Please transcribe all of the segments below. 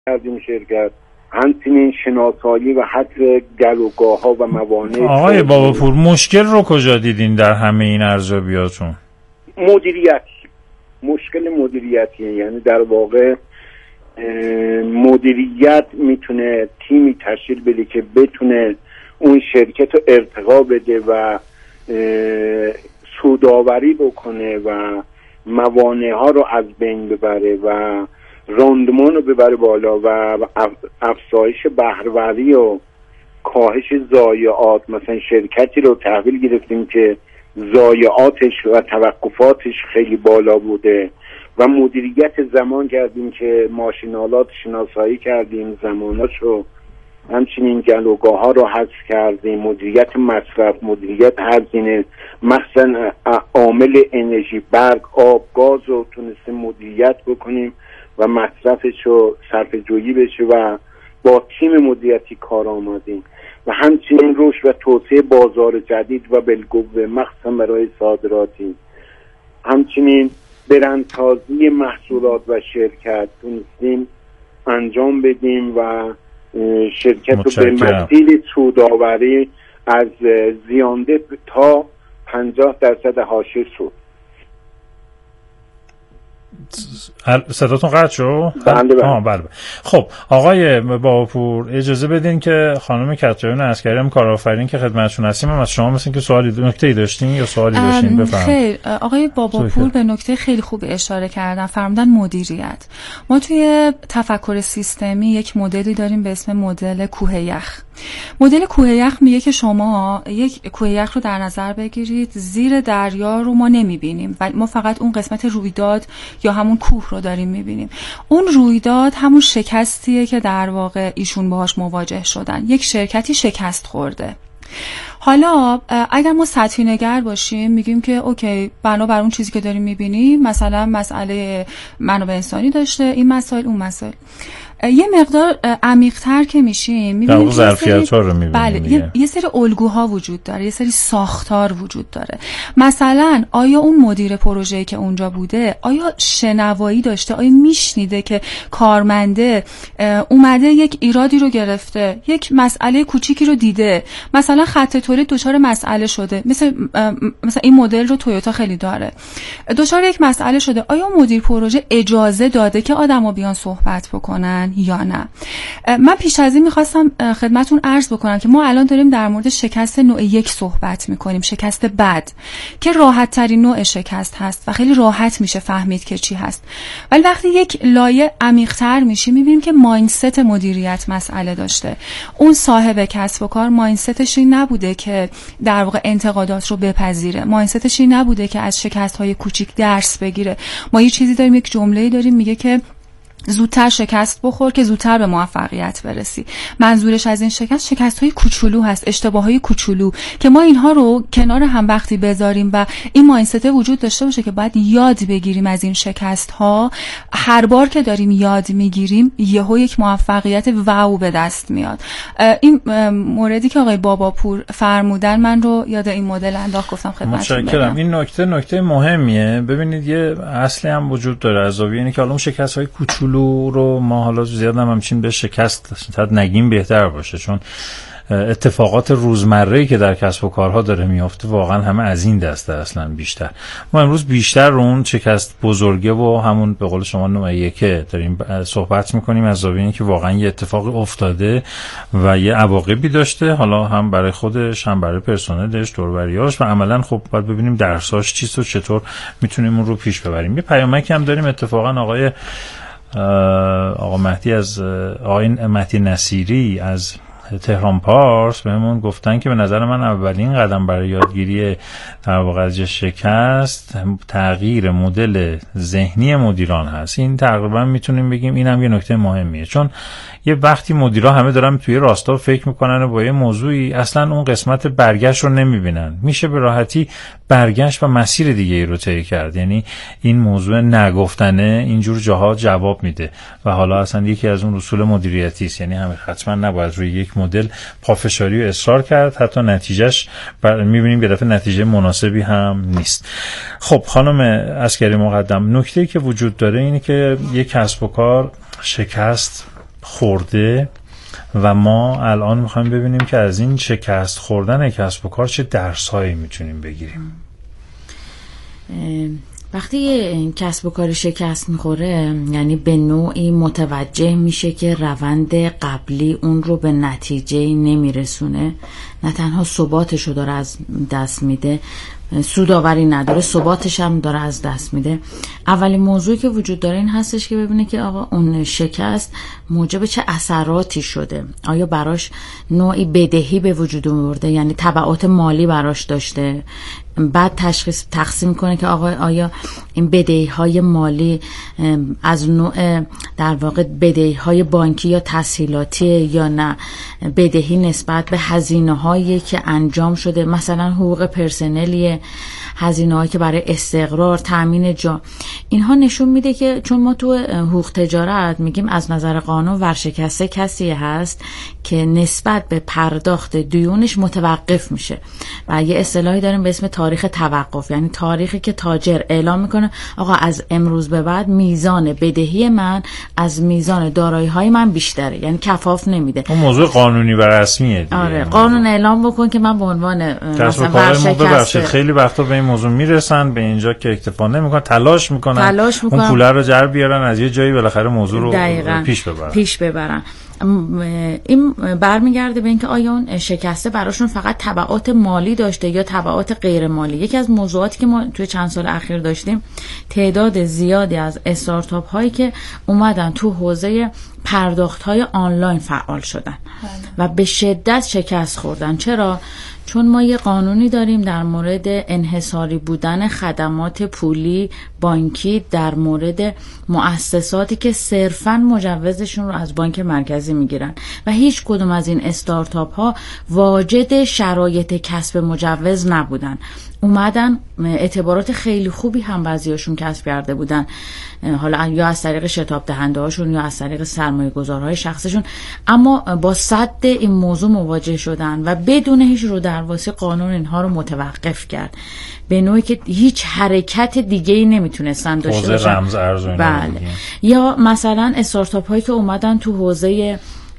کردیم شرکت، همچنین شناسایی و حذف گلوگاه‌ها و موانع. آقای باباپور مشکل رو کجا دیدین در همه این ارزیابیاتون؟ مشکل مدیریتیه، یعنی در واقع مدیریت میتونه تیمی تشکیل بده که بتونه اون شرکت رو ارتقا بده و سودآوری بکنه و موانع ها رو از بین ببره و راندمان رو ببره بالا و افزایش بهره‌وری و کاهش ضایعات. مثلا شرکتی رو تحویل گرفتیم که ضایعاتش و توقفاتش خیلی بالا بوده و مدیریت زمان کردیم که ماشینالات شناسایی کردیم زماناش رو، همچنین گلوگاه ها رو حذف کردیم، مدیریت مصرف، مدیریت هزینه، مثلا عامل انرژی، برق، آب، گاز رو تونستیم مدیریت بکنیم و مصرفش رو صرفه جویی بشه و با تیم مدیریتی کار آمدیم و همچنین رشد و توسعه بازار جدید و بالقوه مخصوصا برای صادراتی، همچنین برندسازی محصولات و شرکت تونستیم انجام بدیم و شرکت رو به مسیر سودآوری از زیانده تا 50% حاشیه سود. صداتون قطع شد؟ بله. خب آقای باباپور اجازه بدین که خانم کتایون عسکری هم کارآفرین که خدمتشون هستیم هم از شما مثل که سوالی نکته‌ای داشتین یا سوالی داشتین بفرمایید. خیر، آقای باباپور به نکته خیلی خوب اشاره کردن، فرمودن مدیریت. ما توی تفکر سیستمی یک مدلی داریم به اسم مدل کوه یخ. مدل کوه یخ میگه که شما یک کوه یخ رو در نظر بگیرید، زیر دریا رو ما نمیبینیم و ما فقط اون قسمت رویداد یا همون کوه رو داریم میبینیم. اون رویداد همون شکستیه که در واقع ایشون باهاش مواجه شدن، یک شرکتی شکست خورده. حالا اگر ما سطحی نگر باشیم میگیم که اوکی بنابر اون چیزی که داریم میبینیم مثلا مسئله منابع انسانی داشته، این مسائل اون مسائل. یه مقدار عمیق‌تر که میشیم میبینیم که ظرفیت‌ها رو میبینیم. بله، یه سری الگوها وجود داره، یه سری ساختار وجود داره. مثلا آیا اون مدیر پروژه‌ای که اونجا بوده آیا شنوایی داشته؟ آیا میشنیده که کارمنده اومده یک ایرادی رو گرفته، یک مسئله کوچیکی رو دیده، مثلا خط تولید دچار مسئله شده، مثلا این مدل رو تویوتا خیلی داره، دچار یک مسئله شده، آیا مدیر پروژه اجازه داده که آدما بیان صحبت بکنن یا نه؟ من پیش از این میخواستم خدمتون عرض بکنم که ما الان داریم در مورد شکست نوع 1 صحبت میکنیم، شکست بد که راحت ترین نوع شکست هست و خیلی راحت میشه فهمید که چی هست. ولی وقتی یک لایه عمیق تر میشیم میبینیم که مایندست مدیریت مسئله داشته. اون صاحب کسب و کار مایندستش این نبوده که در واقع انتقادات رو بپذیره، مایندستش این نبوده که از شکست های کوچیک درس بگیره. ما یه چیزی داریم، یک جمله‌ای داریم میگه که زودتر شکست بخور که زودتر به موفقیت برسی. منظورش از این شکست‌های کوچولو هست، اشتباه‌های کوچولو که ما اینها رو کنار هم وقتی بذاریم و این مایندست وجود داشته باشه که باید یاد بگیریم از این شکست‌ها. هر بار که داریم یاد میگیریم یهو یک موفقیت واو به دست میاد. این موردی که آقای باباپور فرمودن من رو یاد این مدل انداخت، گفتم خدمتتون. متشکرم. این نکته مهمیه. ببینید یه اصلی هم وجود داره از زاویه اینه که حالا اون شکست‌های کوچولو رو ما حالا زیاد همچین به شکست شاید نگیم بهتر باشه، چون اتفاقات روزمره‌ای که در کسب و کارها داره میفته واقعا همه از این دسته اصلا بیشتر. ما امروز بیشتر رو اون شکست بزرگه و همون به قول شما نوع 1 داریم صحبت میکنیم از زاویه اینکه واقعا یه اتفاق افتاده و یه عواقبی داشته، حالا هم برای خودش هم برای پرسنلش دور و بریاش، و عملا خب باید ببینیم درساش چیست و چطور میتونیم اون رو پیش ببریم. یه پیامکی هم داریم اتفاقا آقا مهدی نصیری از تهران پارس بهمون گفتن که به نظر من اولین قدم برای یادگیری در واقع از شکست تغییر مدل ذهنی مدیران هست. این تقریبا میتونیم بگیم اینم یه نکته مهمیه، چون یه وقتی مدیرا همه دارن توی راستا فکر میکنن و با یه موضوعی اصلا اون قسمت برگشت رو نمیبینن، میشه به راحتی برگشت و مسیر دیگه ای رو طی کرد. یعنی این موضوع نگفتنه اینجور جاها جواب میده و حالا اصلا یکی از اون اصول مدیریتی است. یعنی همه حتما نباید روی یک مدل پافشاری و اصرار کرد، حتی نتیجهش میبینیم یه دفعه نتیجه مناسبی هم نیست. خب خانم عسکری مقدم، نکته‌ای که وجود داره اینه که یک کسب و کار شکست خورده و ما الان میخوایم ببینیم که از این شکست خوردن کسب و کار چه درس‌هایی میتونیم بگیریم. وقتی کسب و کار شکست میخوره یعنی به نوعی متوجه میشه که روند قبلی اون رو به نتیجه نمیرسونه، نه تنها ثباتش رو داره از دست میده، سودآوری نداره، ثباتش هم داره از دست میده. اولین موضوعی که وجود داره این هستش که ببینه که آقا اون شکست موجب چه اثراتی شده. آیا براش نوعی بدهی به وجود آورده، یعنی تبعات مالی براش داشته؟ بعد تقسیم کنه که آقا آیا این بدهی‌های مالی از نوع در واقع بدهی‌های بانکی یا تسهیلاتی یا نه بدهی نسبت به هزینه‌هایی که انجام شده، مثلا حقوق پرسنلی، هزینه‌هایی که برای استقرار، تامین جا. اینها نشون میده که چون ما تو حقوق تجارت میگیم از نظر قانون ورشکسته کسی هست که نسبت به پرداخت دیونش متوقف میشه و یه اصطلاحی داریم به اسم تاریخ توقف، یعنی تاریخی که تاجر اعلام میکنه آقا از امروز به بعد میزان بدهی من از میزان دارایی‌های من بیشتره، یعنی کفاف نمیده. اون موضوع قانونی و رسمیه دیگه. آره، قانون اعلام بکن که من به عنوان مثلا ورشکسته. خیلی وقتا به این موضوع میرسن، به اینجا که اکتفا نمیکنن، تلاش میکنن اون پولا رو جر بیارن از یه جایی بالاخره موضوع رو پیش ببرن. این برمیگرده به اینکه آیا اون شکسته براشون فقط تبعات مالی داشته یا تبعات غیر مالی. یکی از موضوعاتی که ما توی چند سال اخیر داشتیم تعداد زیادی از استارتاپ هایی که اومدن تو حوزه پرداخت های آنلاین فعال شدن و به شدت شکست خوردن. چرا؟ چون ما یه قانونی داریم در مورد انحصاری بودن خدمات پولی بانکی در مورد مؤسساتی که صرفاً مجوزشون رو از بانک مرکزی میگیرن و هیچ کدوم از این استارتاپ ها واجد شرایط کسب مجوز نبودن. اومدن اعتبارات خیلی خوبی هم بعضیاشون کسب کرده بودن، حالا یا از طریق شتاب دهنده هاشون یا از طریق سرمایه گذارهای شخصشون، اما با صد این موضوع مواجه شدن و بدون هیچ رو درواسی قانون اینها رو متوقف کرد، به نوعی که هیچ حرکت دیگه‌ای نمیتونستن داشته باشن. حوزه رمز ارز بله. یا مثلا استارتاپ هایی که اومدن تو حوزه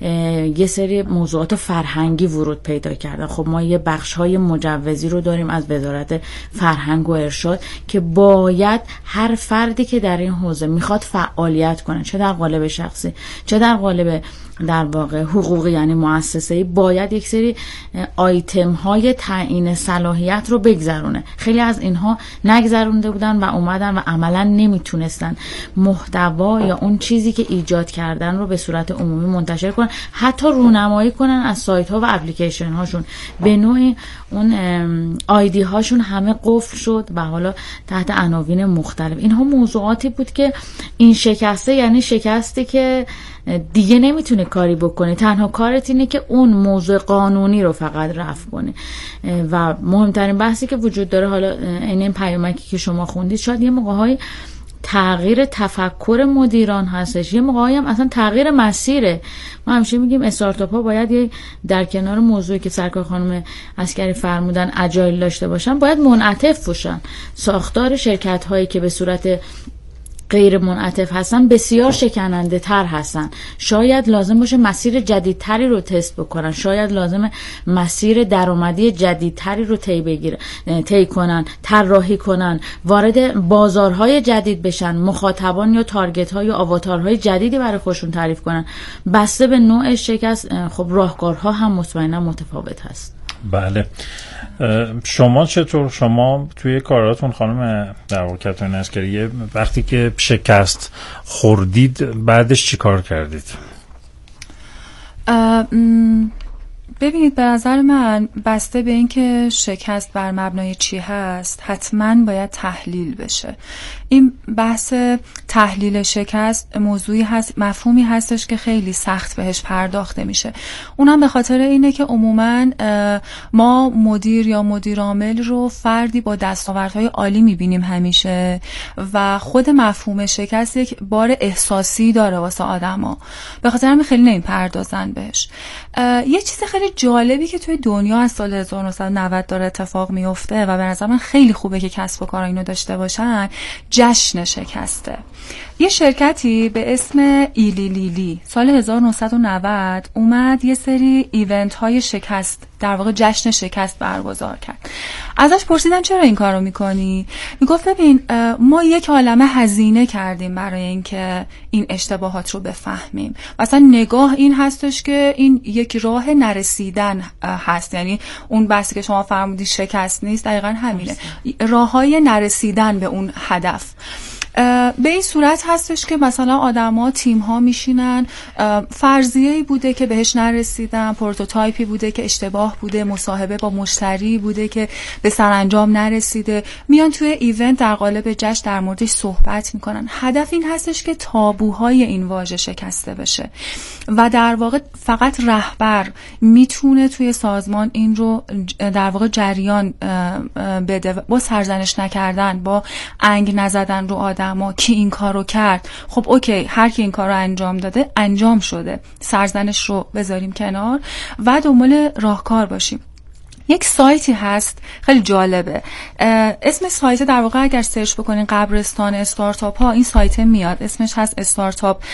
یه سری موضوعات فرهنگی ورود پیدا کردن. خب ما یه بخش‌های مجوزی رو داریم از وزارت فرهنگ و ارشاد که باید هر فردی که در این حوزه میخواد فعالیت کنه، چه در قالب شخصی چه در قالب در واقع حقوقی یعنی مؤسسه‌ای، باید یک سری آیتم های تعیین صلاحیت رو بگذرونه. خیلی از اینها نگذرونده بودن و اومدن و عملا نمیتونستن محتوا یا اون چیزی که ایجاد کردن رو به صورت عمومی منتشر کنن، حتی رونمایی کنن از سایت ها و اپلیکیشن هاشون. به نوعی اون آیدی هاشون همه قفل شد و حالا تحت عناوین مختلف. اینها موضوعاتی بود که این شکسته یعنی شکستی که دیگه نمیتونه کاری بکنه، تنها کارت اینه که اون موضوع قانونی رو فقط رفع کنه. و مهمترین بحثی که وجود داره، حالا این پیامکی که شما خوندید، شاید یه موقع‌های تغییر تفکر مدیران هستش، یه موقع‌هایی هم اصلا تغییر مسیره. ما همیشه میگیم استارتاپ ها باید در کنار موضوعی که سرکار خانم عسکری فرمودن اجایل داشته باشن، باید منعطف باشن. ساختار شرکت هایی که به صورت غیر منعطف هستن بسیار شکننده تر هستن. شاید لازم باشه مسیر جدیدتری رو تست بکنن، شاید لازم مسیر درآمدی جدیدتری رو طی کنن، طراحی کنن، وارد بازارهای جدید بشن، مخاطبان یا تارگت ها یا آواتارهای جدیدی برای خودشون تعریف کنن. بسته به نوع شکست خب راهکارها هم مطمئنا متفاوت هست. بله. شما چطور؟ شما توی کاراتون خانم در واقع کاترین عسکری وقتی که شکست خوردید بعدش چی کار کردید؟ ببینید، به نظر من بسته به اینکه شکست بر مبنای چی هست حتما باید تحلیل بشه. این بحث تحلیل شکست موضوعی هست، مفهومی هستش که خیلی سخت بهش پرداخته میشه. اونم به خاطر اینه که عموما ما مدیر یا مدیر عامل رو فردی با دستاوردهای عالی میبینیم همیشه و خود مفهوم شکست یک بار احساسی داره واسه آدما، به خاطر همین خیلی نمیپردازن بهش. یه چیز خیلی جالبی که توی دنیا از سال 1990 داره اتفاق میفته و به نظر من خیلی خوبه که کسب و کارا اینو داشته باشن، جشن شکسته. یه شرکتی به اسم ایلی لیلی سال 1990 اومد یه سری ایونت های شکست، در واقع جشن شکست برگزار کرد. ازش پرسیدن چرا این کارو میکنی؟ میگفت ببین ما یک عالمه هزینه کردیم برای اینکه این اشتباهات رو بفهمیم. مثلا نگاه این هستش که این یک راه نرسیدن هست، یعنی اون بحثی که شما فرمودی شکست نیست، دقیقاً همینه، راههای نرسیدن به اون هدف. به این صورت هستش که مثلا آدما، تیم‌ها میشینن، فرضیه‌ای بوده که بهش نرسیدن، پروتوتایپی بوده که اشتباه بوده، مصاحبه با مشتری بوده که به سرانجام نرسیده، میان توی ایونت در قالب جشن در موردش صحبت میکنن. هدف این هستش که تابوهای این واژه شکسته بشه و در واقع فقط رهبر میتونه توی سازمان این رو در واقع جریان بده، با سرزنش نکردن، با انگ نزدن رو آدما کی این کارو کرد. خب اوکی، هر کی این کارو انجام داده انجام شده، سرزنش رو بذاریم کنار و دنبال راهکار باشیم. یک سایتی هست خیلی جالبه، اسم سایت در واقع اگر سرچ بکنین قبرستان استارتاپ ها این سایت میاد، اسمش هست استارتاپ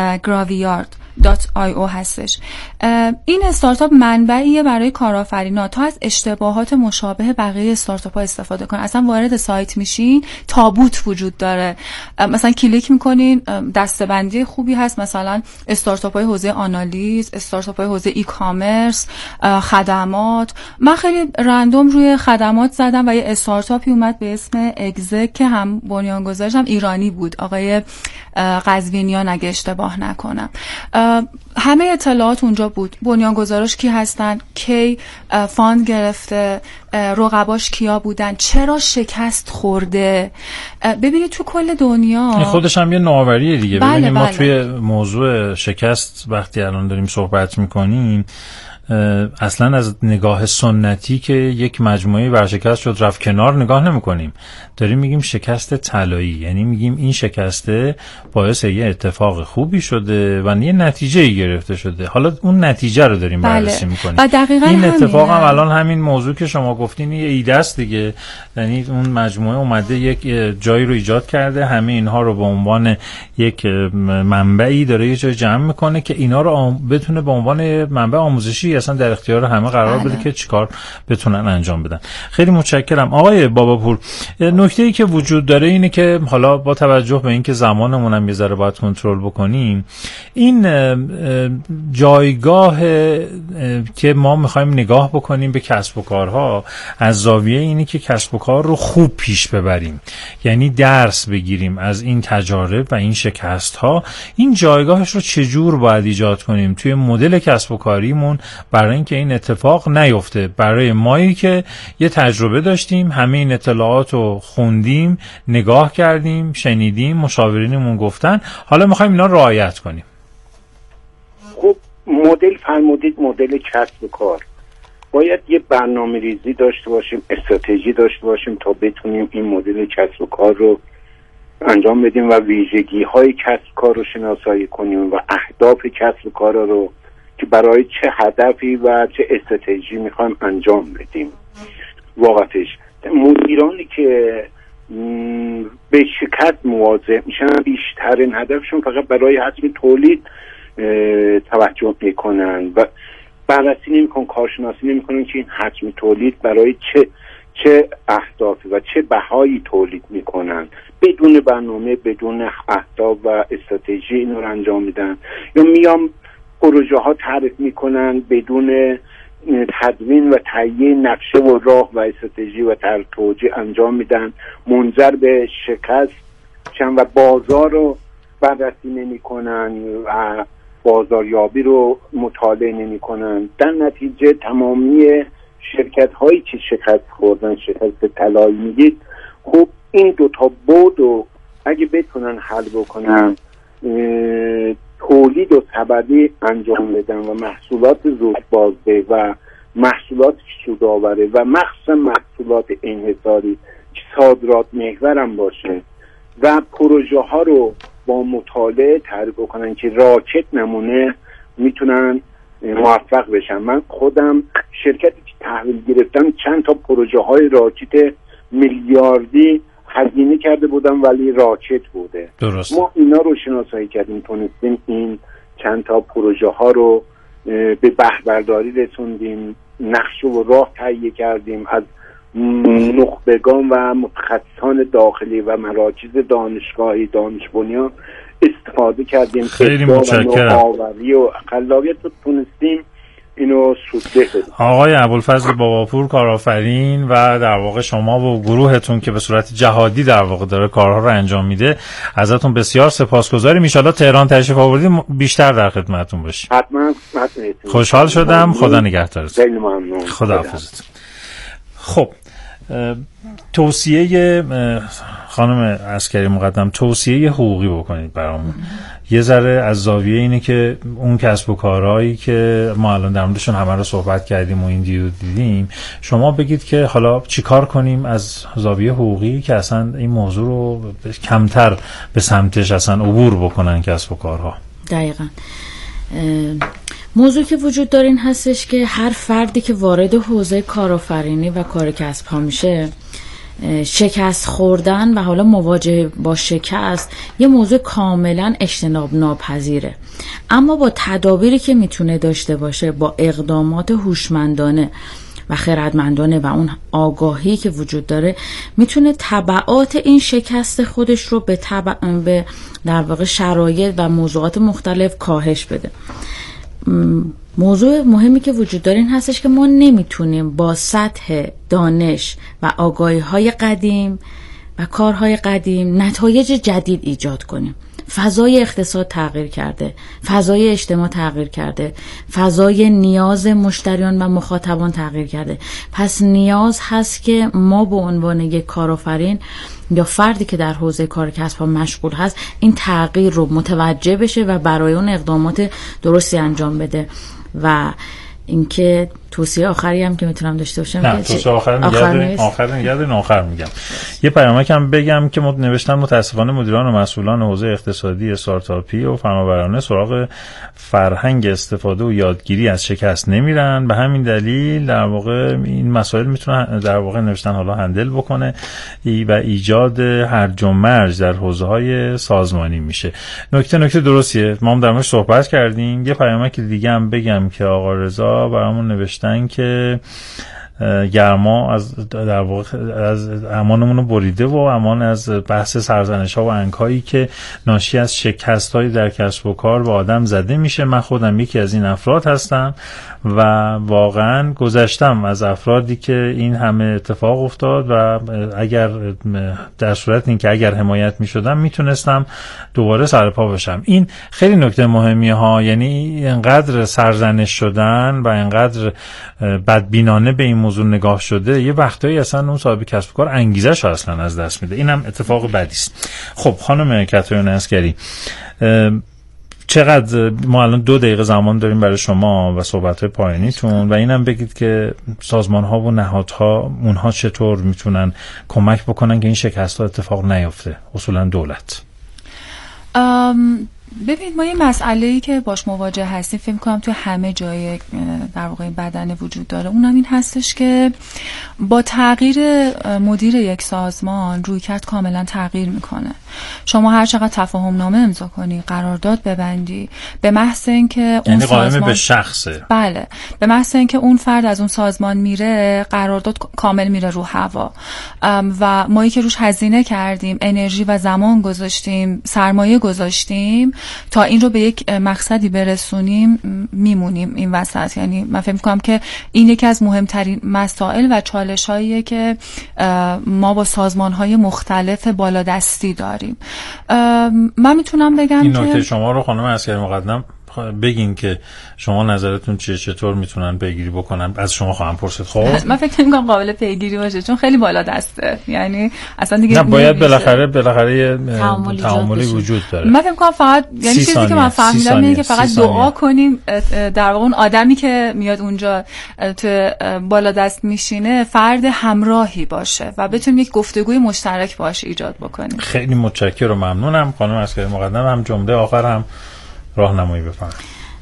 graveyard.io هستش. این استارتاپ منبعیه برای کارآفرینا تا از اشتباهات مشابه بقیه استارتاپ ها استفاده کنن. اصلا وارد سایت میشین تابوت وجود داره، مثلا کلیک میکنین دسته‌بندی خوبی هست، مثلا استارتاپ های حوزه آنالیز، استارتاپ های حوزه ای کامرس، خدمات. من خیلی رندوم روی خدمات زدم و یه استارتاپی اومد به اسم اگزک که هم بنیانگذارش هم ایرانی بود، آقای قزوینیان اگه اشتباه نکنم. همه اطلاعات اونجا بود، بنیانگذاراش کی هستن، کی فاند گرفته، رقباش کیا بودن، چرا شکست خورده. ببینید تو کل دنیا خودش هم یه نوآوریه دیگه. بله ببینید ما بله. توی موضوع شکست وقتی الان داریم صحبت میکنیم اصلا از نگاه سنتی که یک مجموعه ورشکست شد رفت کنار نگاه نمی کنیم، داریم میگیم شکست طلایی، یعنی میگیم این شکسته باعث یه اتفاق خوبی شده و یه نتیجه‌ای گرفته شده، حالا اون نتیجه رو داریم بررسی میکنیم. و دقیقاً این اتفاق هم الان همین موضوع که شما گفتین یه ایده است دیگه، یعنی اون مجموعه اومده یک جایی رو ایجاد کرده، همه اینها رو به عنوان یک منبعی داره یه جای جمع میکنه که اینا رو بتونه به عنوان منبع آموزشی اصلا در اختیار همه قرار بده که چیکار بتونن انجام بدن. خیلی متشکرم آقای باباپور. نکته‌ای که وجود داره اینه که حالا با توجه به اینکه زمانمون هم یه ذره باید کنترل بکنیم، این جایگاه که ما می‌خوایم نگاه بکنیم به کسب و کارها از زاویه اینه که کسب و کار رو خوب پیش ببریم، یعنی درس بگیریم از این تجارب و این شکست‌ها، این جایگاهش رو چجور باید ایجاد کنیم توی مدل کسب و کاریمون برای اینکه این اتفاق نیفته. برای مایی که یه تجربه داشتیم، همه این اطلاعات رو خوندیم، نگاه کردیم، شنیدیم، مشاورینمون گفتن، حالا میخوایم اینا رعایت کنیم. خب مدل فرمودید، مدل کسب و کار باید یه برنامه ریزی داشته باشیم، استراتژی داشته باشیم تا بتونیم این مدل کسب و کار رو انجام بدیم و ویژگی های کسب و کار رو شناسایی کنیم و اهداف کسب و کار رو که برای چه هدفی و چه استراتژی میخوایم انجام بدیم. واقعتش مدیرانی که به شکست مواجه میشن بیشترین هدفشون فقط برای حجم تولید توجه میکنن و بررسی نمیکنن، کارشناسی نمیکنن که این حجم تولید برای چه اهدافی و چه بهایی تولید میکنن. بدون برنامه، بدون اهداف و استراتژی این رو انجام میدن، یا میام پروژه ها تعریف میکنن بدون تدوین و تهیه نقشه و راه و استراتژی و توجیه انجام میدن، منجر به شکست شدن و بازار رو بررسی نمیکنن و بازاریابی رو مطالعه نمیکنن. در نتیجه تمامی شرکت هایی که شکست خوردن، شکست طلایی میگید، خب این دوتا بود و اگه بتونن حل بکنن، تولید و سبدی انجام بدن و محصولات زود بازده و محصولات سودآوره و مخصوصا محصولات انحصاری که صادرات محور هم باشه و پروژه ها رو با مطالعه تعریف کنن که راکت نمونه میتونن موفق بشن. من خودم شرکتی که تحویل گرفتم چند تا پروژه های راکت میلیاردی هزینه کرده بودن ولی راکت بوده. درست. ما اینا رو شناسایی کردیم، تونستیم این چند تا پروژه ها رو به بهره‌برداری رسوندیم، نقشه و راه تهیه کردیم، از نخبگان و متخصصان داخلی و مراکز دانشگاهی دانش بنیان استفاده کردیم. خیلی متشکرم. آوری و خلاقیت رو تونستیم اینو سوده بدیم. آقای ابوالفضل باباپور کارآفرین و در واقع شما و گروهتون که به صورت جهادی در واقع داره کارها رو انجام میده، ازتون بسیار سپاسگزاریم. ان شاءالله تهران تشریف آوردیم بیشتر در خدمتتون باشیم. حتما. خوشحال شدم. خدا نگهدارتون. خیلی ممنون. خداحافظ. خب توصیه خانم عسکری مقدم، توصیه حقوقی بکنید برامون. یه ذره از زاویه اینه که اون کسب و کارهایی که ما الان در موردشون همه رو صحبت کردیم و این دیدیم، شما بگید که حالا چیکار کنیم از زاویه حقوقی که اصلا این موضوع رو کمتر به سمتش اصلا عبور بکنن کسب و کارها. دقیقاً موضوع که وجود داره این هستش که هر فردی که وارد حوزه کارآفرینی و کار کسب ها میشه، شکست خوردن و حالا مواجهه با شکست یه موضوع کاملا اجتناب ناپذیره، اما با تدابیری که میتونه داشته باشه، با اقدامات هوشمندانه و خردمندانه و اون آگاهی که وجود داره، میتونه تبعات این شکست خودش رو به در واقع شرایط و موضوعات مختلف کاهش بده. موضوع مهمی که وجود داره این هستش که ما نمیتونیم با سطح دانش و آگاهی‌های قدیم و کارهای قدیم نتایج جدید ایجاد کنیم. فضای اقتصاد تغییر کرده، فضای اجتماع تغییر کرده، فضای نیاز مشتریان و مخاطبان تغییر کرده. پس نیاز هست که ما به عنوان یک کارآفرین یا فردی که در حوزه کار کسب مشغول هست این تغییر رو متوجه بشه و برای اون اقدامات درستی انجام بده. و اینکه توصیه آخری هم که میتونم داشته باشم، نه توصیه آخر میگم. یه پیامک هم بگم که نوشتن متاسفانه مدیران و مسئولان حوزه اقتصادی استارتاپی و فرمانبرانه سراغ فرهنگ استفاده و یادگیری از شکست نمیرن، به همین دلیل در واقع این مسائل میتونه در واقع نوشتن حالا هندل بکنه و ایجاد هرج و مرج در حوزه های سازمانی میشه. نکته درستیه، ما هم در موردش صحبت کردیم. یه پیامک دیگه هم بگم که آقا رضا برامون نوشتن که گرما از در واقع از امانمون رو بریده و امان از بحث سرزنش‌ها و انکایی که ناشی از شکست‌های در کسب و کار به آدم زده میشه. من خودم یکی از این افراد هستم و واقعا گذشتم از افرادی که این همه اتفاق افتاد و اگر در صورت اینکه اگر حمایت میشدم میتونستم دوباره سر پا بشم. این خیلی نکته مهمیه ها، یعنی اینقدر سرزنش شدن و اینقدر بدبینانه به این موضوع نگاه شده، یه وقتایی اصلا اون صاحب کسب و کار انگیزش رو اصلا از دست میده. اینم اتفاق بدی است. خب خانم کاترین عسکری، چقدر ما الان 2 دقیقه زمان داریم برای شما و صحبت‌های پایانیتون و اینم بگید که سازمان‌ها و نهادها اونها چطور میتونن کمک بکنن که این شکست‌ها اتفاق نیفته، اصولا دولت. ببینید ما یه مسئله‌ای که باش مواجه هستیم فکر کنم تو همه جای در واقع بدن وجود داره، اونم این هستش که با تغییر مدیر یک سازمان رویکرد کاملا تغییر میکنه. شما هر چقدر تفاهم نامه امضا کنی، قرارداد ببندی، به محض اینکه اون قائم به شخصه، بله، به محض اینکه اون فرد از اون سازمان میره قرارداد کامل میره رو هوا و مایی که روش هزینه کردیم، انرژی و زمان گذاشتیم، سرمایه گذاشتیم تا این رو به یک مقصدی برسونیم، میمونیم این وسط. یعنی من فکر می‌کنم که این یکی از مهمترین مسائل و چالش‌هاییه که ما با سازمان‌های مختلف بالادستی داریم. من میتونم بگم این که نکته شما رو خانم عسکری مقدم بگین که شما نظرتون چیه، چطور میتونن پیگیری بکنن، از شما خواهم پرسید. خب من فکر نمی‌کنم قابل پیگیری باشه چون خیلی بالا دسته، یعنی اصلا دیگه نه، باید بالاخره تعاملی وجود داره. من فکر می‌کنم فقط یعنی چیزی که من فهمیدم اینه که فقط دعا کنیم در واقع اون آدمی که میاد اونجا تو بالا دست میشینه فرد همراهی باشه و بتونیم یک گفتگوی مشترک باشه ایجاد بکنیم. خیلی متشکرم و ممنونم خانم عسکری مقدم. هم جمله آخر هم راهنمایی بفرمایید.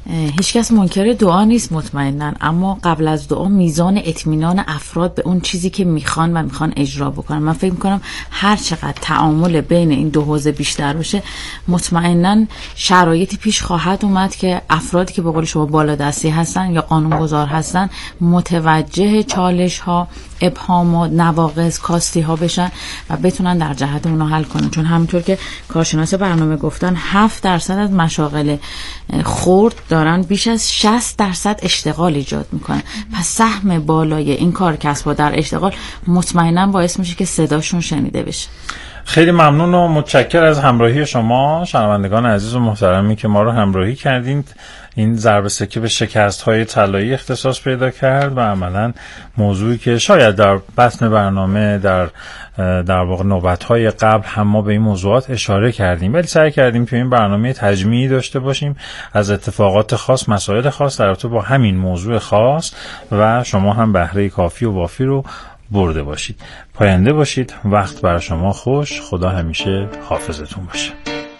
هیچکس منکر دعا نیست مطمئناً، اما قبل از دعا میزان اطمینان افراد به اون چیزی که میخوان و میخوان اجرا بکنن، من فکر میکنم هر چقدر تعامل بین این دو حوزه بیشتر باشه مطمئناً شرایطی پیش خواهد اومد که افرادی که به قول شما بالادستی هستن یا قانونگذار هستن متوجه چالش ها، ابهام و نواقص، کاستی ها بشن و بتونن در جهت اونها حل کنن. چون همونطور که کارشناس برنامه گفتن 7% از مشاغل خرد دارن بیش از 60% اشتغال ایجاد میکنن. پس سهم بالای این کار کسب‌ها در اشتغال مطمئنا باعث میشه که صداشون شنیده بشه. خیلی ممنون و متشکر از همراهی شما شنوندگان عزیز و محترمی که ما رو همراهی کردید. این ضرب سکه به شکست‌های طلایی اختصاص پیدا کرد و عملاً موضوعی که شاید در بطن برنامه در واقع نوبت‌های قبل هم ما به این موضوعات اشاره کردیم، ولی سعی کردیم که این برنامه تجمیعی داشته باشیم از اتفاقات خاص، مسائل خاص در رابطه با همین موضوع خاص و شما هم بهره کافی و وافی رو برده باشید. پاینده باشید، وقت برای شما خوش، خدا همیشه حافظتون باشه.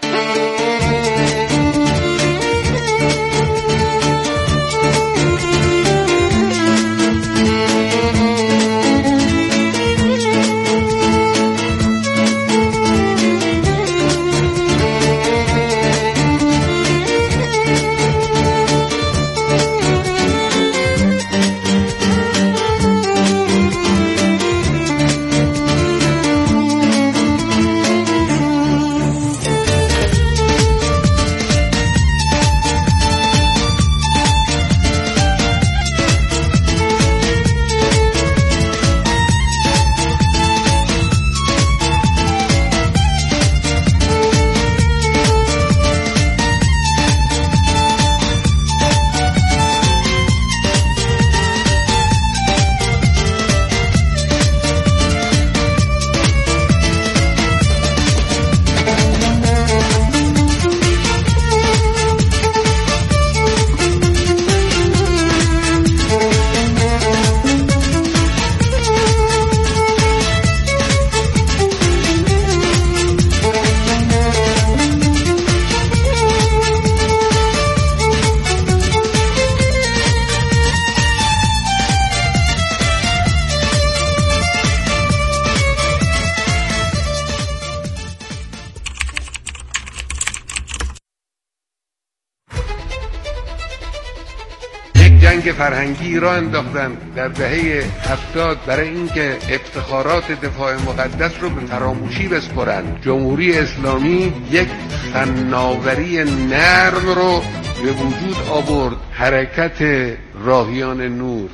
جنگ فرهنگی را انداختن در دهه 70 برای اینکه افتخارات دفاع مقدس رو به فراموشی بسپرن. جمهوری اسلامی یک فناوری نرم رو به وجود آورد، حرکت راهیان نور.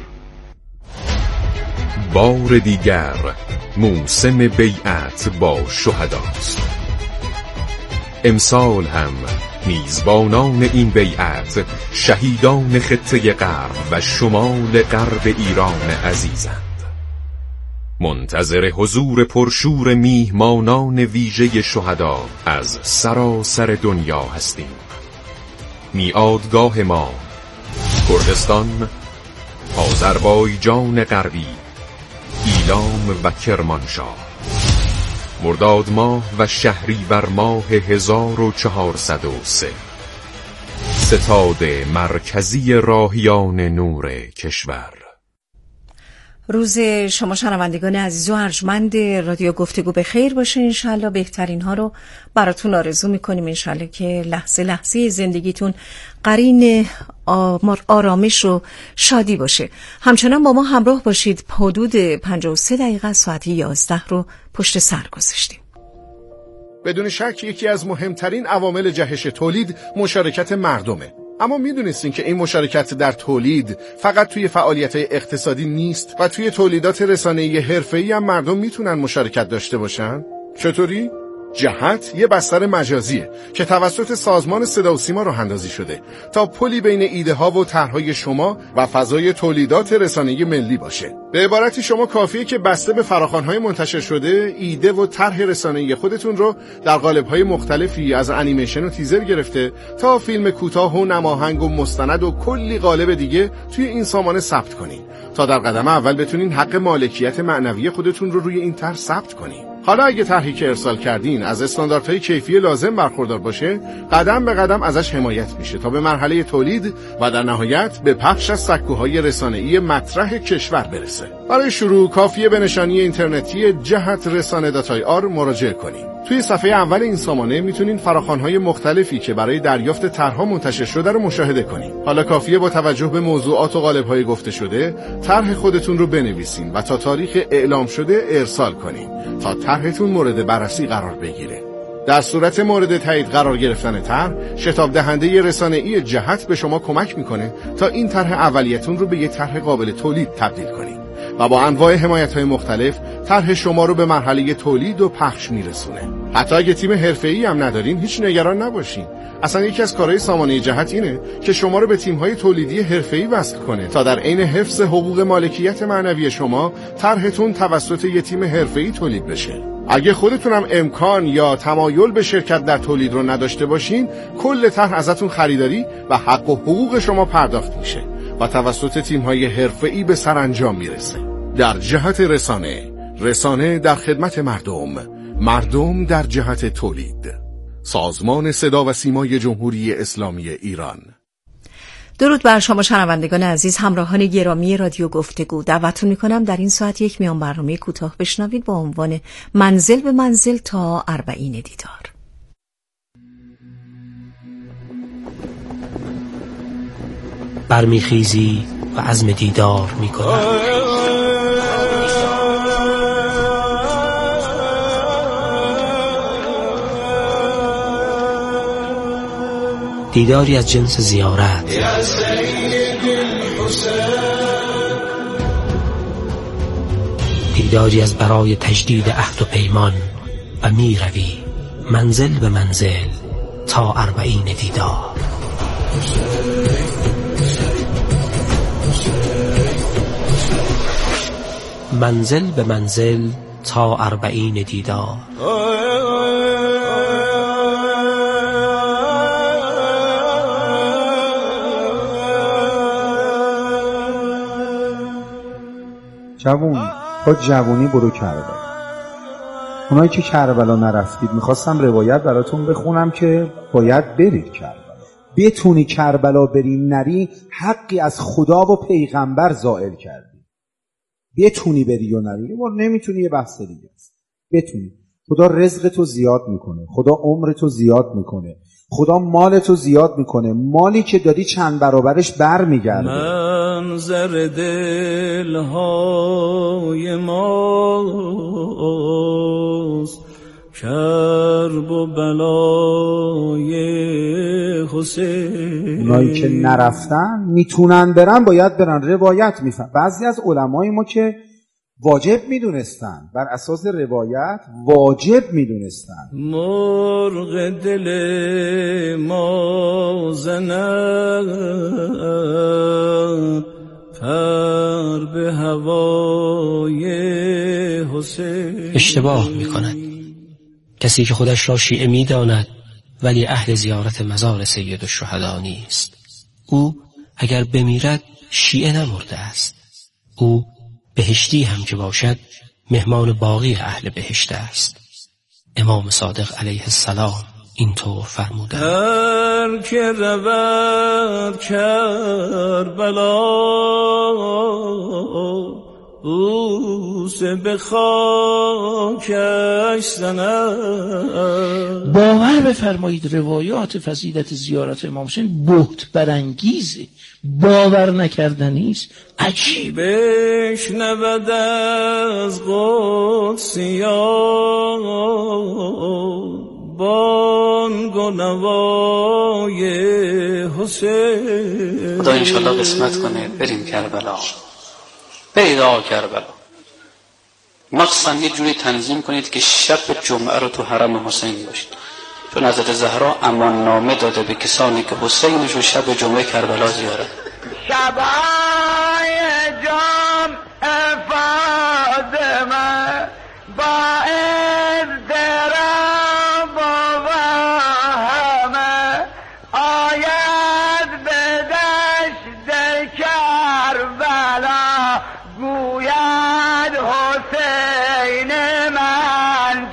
بار دیگر موسم بیعت با شهداست. امسال هم میزبانان این بیعت شهیدان خطه غرب و شمال غرب ایران عزیزند. منتظر حضور پرشور میهمانان ویژه شهدا از سراسر دنیا هستیم. میعادگاه ما کردستان، آذربایجان غربی، ایلام و کرمانشاه، مرداد ماه و شهریور ماه 1403. ستاد مرکزی راهیان نور کشور. روز شما شنوندگان عزیز و ارجمند رادیو گفتگو به خیر باشه. انشالله بهترین ها رو براتون آرزو میکنیم. انشالله که لحظه لحظه زندگیتون قرین آرامش و شادی باشه. همچنان با ما همراه باشید. حدود 53 دقیقه ساعت 11 رو پشت سر گذاشتیم. بدون شک یکی از مهمترین عوامل جهش تولید مشارکت مردمه. اما میدونستین که این مشارکت در تولید فقط توی فعالیت‌های اقتصادی نیست و توی تولیدات رسانه‌ای حرفه‌ای هم مردم میتونن مشارکت داشته باشن؟ چطوری؟ جهت یه بستر مجازیه که توسط سازمان صدا و سیما راه اندازی شده تا پلی بین ایده ها و طرحهای شما و فضای تولیدات رسانه‌ای ملی باشه. به عبارتی شما کافیه که بسته به فراخوان‌های منتشر شده ایده و طرح رسانه‌ای خودتون رو در قالب‌های مختلفی از انیمیشن و تیزر گرفته تا فیلم کوتاه و نماهنگ و مستند و کلی قالب دیگه توی این سامانه ثبت کنین تا در قدم اول بتونین حق مالکیت معنوی خودتون رو روی این طرح ثبت کنین. حالا اگه طرحی که ارسال کردین از استانداردهای کیفی لازم برخوردار باشه، قدم به قدم ازش حمایت میشه تا به مرحله تولید و در نهایت به پخش از سکوهای رسانه‌ای مطرح کشور برسه. برای شروع کافیه به نشانی اینترنتی جهت-رسانه.ir مراجعه کنید. توی صفحه اول این سامانه میتونین فراخوان‌های مختلفی که برای دریافت طرح‌ها منتشر شده رو مشاهده کنید. حالا کافیه با توجه به موضوعات و قالب‌های گفته شده طرح خودتون رو بنویسین و تا تاریخ اعلام شده ارسال کنین تا طرحتون مورد بررسی قرار بگیره. در صورت مورد تایید قرار گرفتن طرح، شتاب دهنده رسانه‌ای جهت به شما کمک میکنه تا این طرح اولیتون رو به یک طرح قابل تولید تبدیل کنید و با انواع حمایت‌های مختلف طرح شما رو به مرحله تولید و پخش میرسونه. حتی اگه تیم حرفه‌ای هم ندارین هیچ نگران نباشین. اصلا یکی از کارهای سامانه جهت اینه که شما رو به تیم‌های تولیدی حرفه‌ای وصل کنه تا در عین حفظ حقوق مالکیت معنوی شما طرحتون توسط یک تیم حرفه‌ای تولید بشه. اگه خودتونم امکان یا تمایل به شرکت در تولید رو نداشته باشین، کل طرح ازتون خریداری و حق و حقوق شما پرداخت میشه و توسط تیم‌های حرفه‌ای به سرانجام میرسه. در جهت رسانه در خدمت مردم در جهت تولید. سازمان صدا و سیمای جمهوری اسلامی ایران. درود بر شما شنوندگان عزیز، همراهان گرامی رادیو گفتگو. دعوتتون میکنم در این ساعت یک میان برنامه کوتاه بشنوید با عنوان منزل به منزل تا 40 دیدار. برمیخیزی و عزم دیدار میکنم. دیداری از جنس زیارت، دیداری از برای تجدید عهد و پیمان و می روی منزل به منزل تا 40 دیدار. منزل به منزل تا 40 دیدار. جوون با جوونی برو کربلا. اونایی که کربلا نرفتید میخواستم روایت براتون بخونم که باید برید کربلا. بتونی کربلا بری نری حقی از خدا و پیغمبر زائل کردی. بتونی بری یا نری، یه بار نمیتونی یه بحث دیگه است. بتونی. خدا رزق تو زیاد میکنه، خدا عمر تو زیاد میکنه، خدا مال تو زیاد میکنه. مالی که دادی چند برابرش بر میگرده. منظر دلهای ماست، کرب و بلای حسین. اونایی که نرفتن میتونن برن، باید برن. روایت میفهم. بعضی از علمای ما که واجب میدونستن، بر اساس روایت واجب میدونستن. مرغ دل ما زند پر به هوای حسین. اشتباه میکند کسی که خودش را شیعه میداند ولی اهل زیارت مزار سید الشهدا نیست. او اگر بمیرد شیعه نمرده است. او بهشتی هم که باشد مهمان باقی اهل بهشت است. امام صادق علیه السلام اینطور فرموده: هر که رود کربلا بوسه به خاکش زند. باور بفرمایید روایات فضیلت زیارت امام حسین بهت برانگیزه، باور نکردنی است، عجیب. بشنود از قدسیان بانگ و نوای حسین. خدا انشالله قسمت کنه بریم کربلا، پیدا کربلا. مخصوصا یه جوری تنظیم کنید که شب جمعه رو تو حرم حسین باشید، چون حضرت زهرا امان نامه داده به کسانی که حسینش رو شب جمعه کربلا زیارت. شبای جمعه فاطمه با اضطراب و وهمه آید به دشت کربلا، گوید حسین من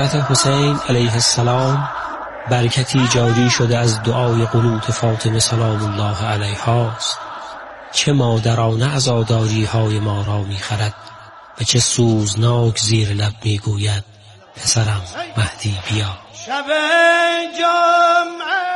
زیارت حسین علیه السلام برکتی جاری شده از دعای قنوت فاطمه سلام الله علیها است. چه مادرانه عزاداری های ما را می‌خرد و چه سوزناک زیر لب میگوید پسرم مهدی بیا. شب جمعه